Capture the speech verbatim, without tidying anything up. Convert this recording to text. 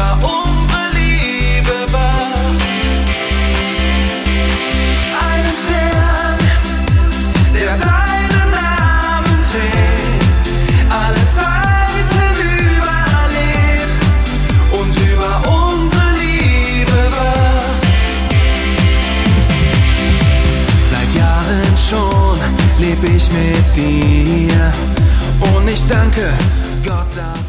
über unsere Liebe wacht. Ein Stern, der deinen Namen trägt, alle Zeiten überlebt und über unsere Liebe wacht. Seit Jahren schon leb ich mit dir und ich danke Gott dafür.